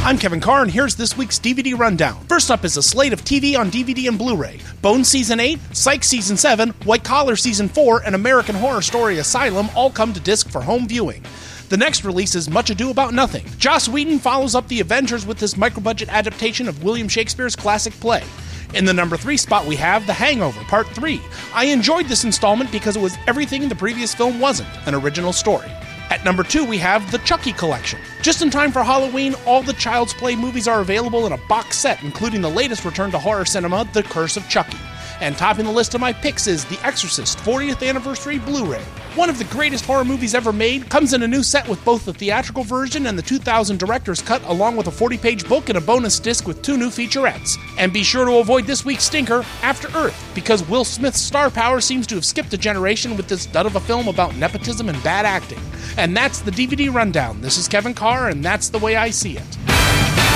I'm Kevin Carr, and here's this week's DVD Rundown. First up is a slate of TV on DVD and Blu-ray. Bones Season 8, Psych Season 7, White Collar Season 4, and American Horror Story Asylum all come to disc for home viewing. The next release is Much Ado About Nothing. Joss Whedon follows up The Avengers with this micro-budget adaptation of William Shakespeare's classic play. In the number 3 spot, we have The Hangover, Part 3. I enjoyed this installment because it was everything the previous film wasn't, an original story. At number 2, we have The Chucky Collection. Just in time for Halloween, all the Child's Play movies are available in a box set, including the latest return to horror cinema, The Curse of Chucky. And topping the list of my picks is The Exorcist 40th Anniversary Blu-ray. One of the greatest horror movies ever made, comes in a new set with both the theatrical version and the 2000 director's cut, along with a 40-page book and a bonus disc with 2 new featurettes. And be sure to avoid this week's stinker, After Earth, because Will Smith's star power seems to have skipped a generation with this dud of a film about nepotism and bad acting. And that's the DVD Rundown. This is Kevin Carr, and that's the way I see it.